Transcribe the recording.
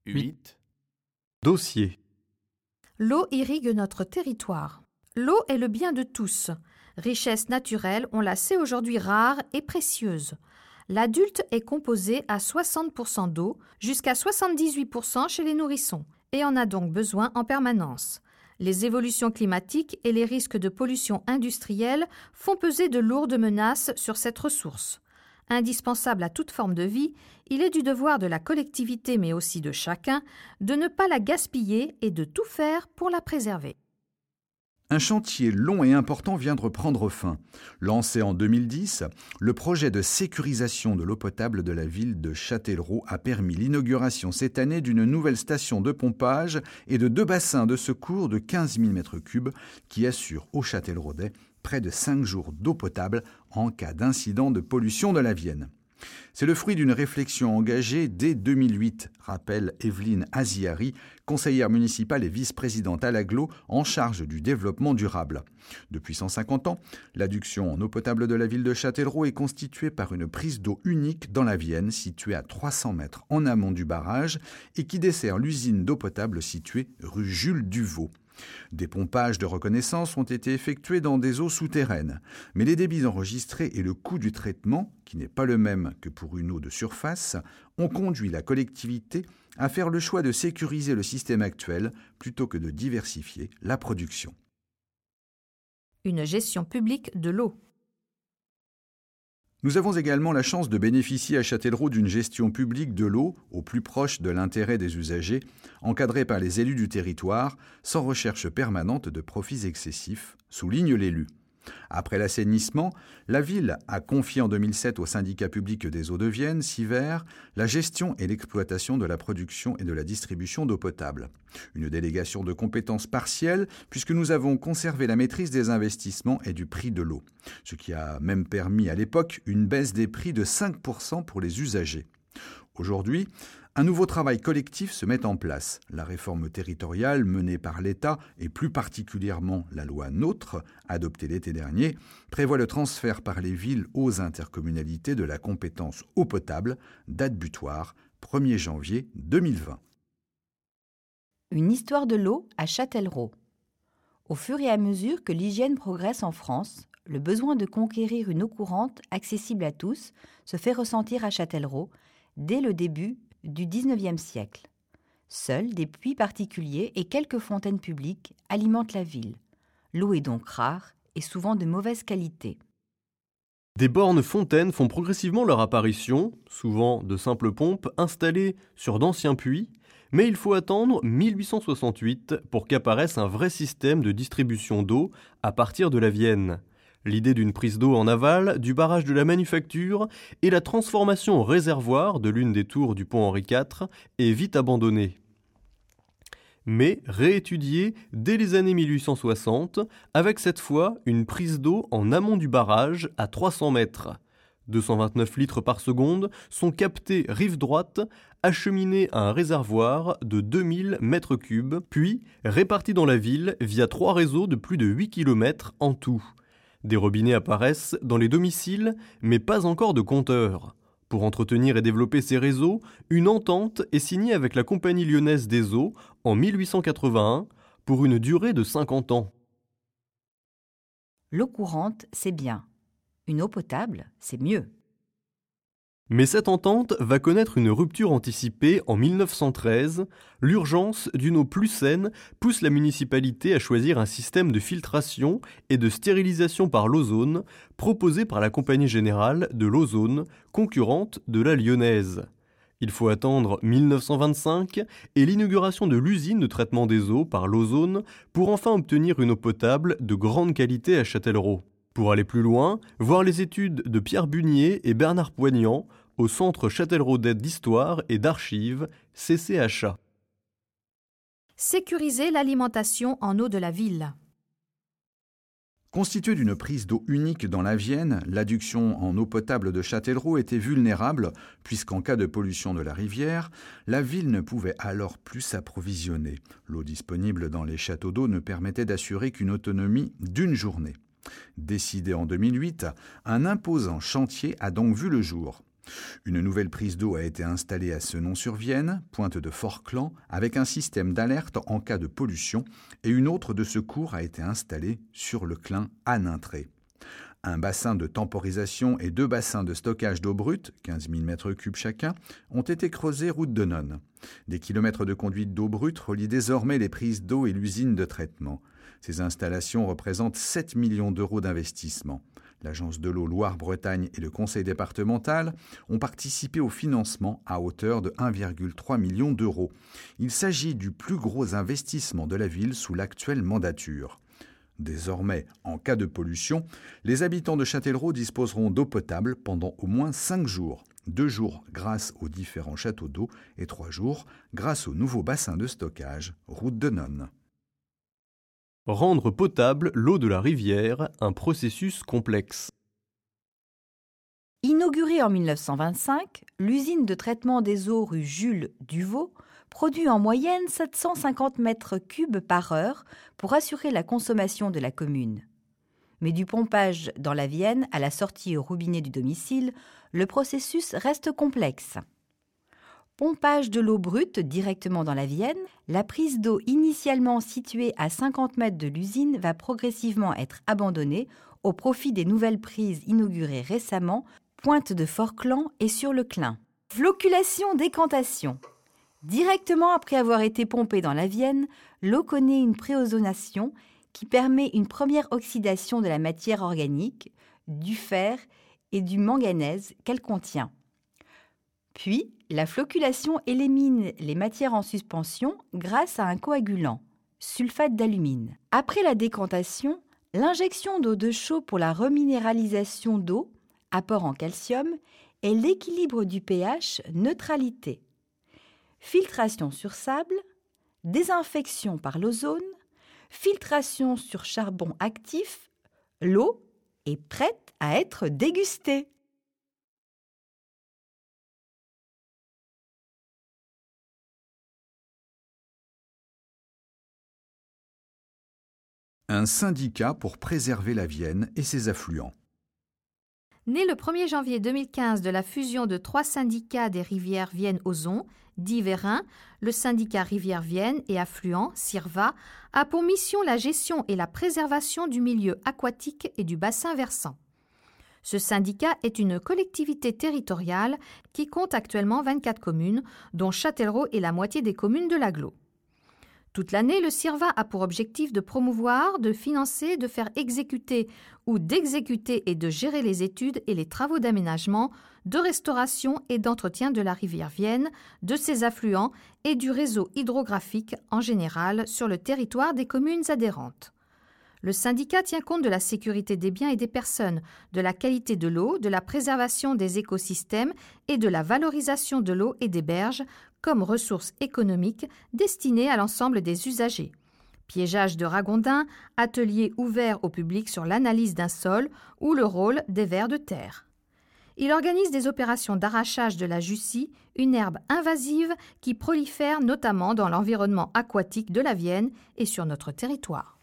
8. Dossier. L'eau irrigue notre territoire. L'eau est le bien de tous. Richesse naturelle, on la sait aujourd'hui rare et précieuse. L'adulte est composé à 60% d'eau, jusqu'à 78% chez les nourrissons, et en a donc besoin en permanence. Les évolutions climatiques et les risques de pollution industrielle font peser de lourdes menaces sur cette ressource. Indispensable à toute forme de vie, il est du devoir de la collectivité, mais aussi de chacun, de ne pas la gaspiller et de tout faire pour la préserver. Un chantier long et important vient de prendre fin. Lancé en 2010, le projet de sécurisation de l'eau potable de la ville de Châtellerault a permis l'inauguration cette année d'une nouvelle station de pompage et de 2 bassins de secours de 15 000 m3 qui assurent aux Châtelleraudais près de 5 jours d'eau potable en cas d'incident de pollution de la Vienne. C'est le fruit d'une réflexion engagée dès 2008, rappelle Evelyne Aziari, conseillère municipale et vice-présidente à l'Agglo en charge du développement durable. Depuis 150 ans, l'adduction en eau potable de la ville de Châtellerault est constituée par une prise d'eau unique dans la Vienne, située à 300 mètres en amont du barrage et qui dessert l'usine d'eau potable située rue Jules Duvaux. Des pompages de reconnaissance ont été effectués dans des eaux souterraines, mais les débits enregistrés et le coût du traitement, qui n'est pas le même que pour une eau de surface, ont conduit la collectivité à faire le choix de sécuriser le système actuel plutôt que de diversifier la production. Une gestion publique de l'eau. Nous avons également la chance de bénéficier à Châtellerault d'une gestion publique de l'eau au plus proche de l'intérêt des usagers, encadrée par les élus du territoire, sans recherche permanente de profits excessifs, souligne l'élu. Après l'assainissement, la ville a confié en 2007 au syndicat public des eaux de Vienne, Siver, la gestion et l'exploitation de la production et de la distribution d'eau potable. Une délégation de compétences partielle, puisque nous avons conservé la maîtrise des investissements et du prix de l'eau, ce qui a même permis à l'époque une baisse des prix de 5% pour les usagers. Aujourd'hui, un nouveau travail collectif se met en place. La réforme territoriale menée par l'État, et plus particulièrement la loi NOTRe, adoptée l'été dernier, prévoit le transfert par les villes aux intercommunalités de la compétence eau potable, date butoir 1er janvier 2020. Une histoire de l'eau à Châtellerault. Au fur et à mesure que l'hygiène progresse en France, le besoin de conquérir une eau courante accessible à tous se fait ressentir à Châtellerault dès le début du XIXe siècle. Seuls des puits particuliers et quelques fontaines publiques alimentent la ville. L'eau est donc rare et souvent de mauvaise qualité. Des bornes fontaines font progressivement leur apparition, souvent de simples pompes installées sur d'anciens puits, mais il faut attendre 1868 pour qu'apparaisse un vrai système de distribution d'eau à partir de la Vienne. L'idée d'une prise d'eau en aval, du barrage de la Manufacture et la transformation en réservoir de l'une des tours du pont Henri IV est vite abandonnée. Mais réétudiée dès les années 1860, avec cette fois une prise d'eau en amont du barrage à 300 mètres. 229 litres par seconde sont captés rive droite, acheminés à un réservoir de 2000 mètres cubes, puis répartis dans la ville via 3 réseaux de plus de 8 km en tout. Des robinets apparaissent dans les domiciles, mais pas encore de compteurs. Pour entretenir et développer ces réseaux, une entente est signée avec la Compagnie lyonnaise des eaux en 1881 pour une durée de 50 ans. L'eau courante, c'est bien. Une eau potable, c'est mieux. Mais cette entente va connaître une rupture anticipée en 1913. L'urgence d'une eau plus saine pousse la municipalité à choisir un système de filtration et de stérilisation par l'ozone proposé par la Compagnie Générale de l'Ozone, concurrente de la lyonnaise. Il faut attendre 1925 et l'inauguration de l'usine de traitement des eaux par l'Ozone pour enfin obtenir une eau potable de grande qualité à Châtellerault. Pour aller plus loin, voir les études de Pierre Bunier et Bernard Poignant au Centre Châtelleraudais d'Histoire et d'Archives, CCHA. Sécuriser l'alimentation en eau de la ville. Constituée d'une prise d'eau unique dans la Vienne, l'adduction en eau potable de Châtellerault était vulnérable, puisqu'en cas de pollution de la rivière, la ville ne pouvait alors plus s'approvisionner. L'eau disponible dans les châteaux d'eau ne permettait d'assurer qu'une autonomie d'une journée. Décidé en 2008, un imposant chantier a donc vu le jour. Une nouvelle prise d'eau a été installée à Senon-sur-Vienne, pointe de Forclans, avec un système d'alerte en cas de pollution, et une autre de secours a été installée sur le Clin à Nintré. Un bassin de temporisation et 2 bassins de stockage d'eau brute, 15 000 m3 chacun, ont été creusés route de Nonne. Des kilomètres de conduite d'eau brute relient désormais les prises d'eau et l'usine de traitement. Ces installations représentent 7 millions d'euros d'investissement. L'Agence de l'eau Loire-Bretagne et le Conseil départemental ont participé au financement à hauteur de 1,3 million d'euros. Il s'agit du plus gros investissement de la ville sous l'actuelle mandature. Désormais, en cas de pollution, les habitants de Châtellerault disposeront d'eau potable pendant au moins 5 jours. 2 jours grâce aux différents châteaux d'eau et 3 jours grâce au nouveau bassin de stockage, route de Nonne. Rendre potable l'eau de la rivière, un processus complexe. Inaugurée en 1925, l'usine de traitement des eaux rue Jules Duvaux produit en moyenne 750 mètres cubes par heure pour assurer la consommation de la commune. Mais du pompage dans la Vienne à la sortie au robinet du domicile, le processus reste complexe. Pompage de l'eau brute directement dans la Vienne, la prise d'eau initialement située à 50 mètres de l'usine va progressivement être abandonnée au profit des nouvelles prises inaugurées récemment, pointe de Forclans et sur le Clin. Floculation-décantation. Directement après avoir été pompée dans la Vienne, l'eau connaît une préozonation qui permet une première oxydation de la matière organique, du fer et du manganèse qu'elle contient. Puis, la floculation élimine les matières en suspension grâce à un coagulant, sulfate d'alumine. Après la décantation, l'injection d'eau de chaux pour la reminéralisation d'eau, apport en calcium, et l'équilibre du pH, neutralité. Filtration sur sable, désinfection par l'ozone, filtration sur charbon actif, l'eau est prête à être dégustée. Un syndicat pour préserver la Vienne et ses affluents. Né le 1er janvier 2015 de la fusion de 3 syndicats des rivières Vienne-Ozon, dit Vérin, le syndicat Rivière-Vienne et affluent, CIRVA, a pour mission la gestion et la préservation du milieu aquatique et du bassin versant. Ce syndicat est une collectivité territoriale qui compte actuellement 24 communes, dont Châtellerault est la moitié des communes de l'agglo. Toute l'année, le CIRVA a pour objectif de promouvoir, de financer, de faire exécuter ou d'exécuter et de gérer les études et les travaux d'aménagement, de restauration et d'entretien de la rivière Vienne, de ses affluents et du réseau hydrographique en général sur le territoire des communes adhérentes. Le syndicat tient compte de la sécurité des biens et des personnes, de la qualité de l'eau, de la préservation des écosystèmes et de la valorisation de l'eau et des berges comme ressources économiques destinées à l'ensemble des usagers. Piégeage de ragondins, ateliers ouverts au public sur l'analyse d'un sol ou le rôle des vers de terre. Il organise des opérations d'arrachage de la jussie, une herbe invasive qui prolifère notamment dans l'environnement aquatique de la Vienne et sur notre territoire.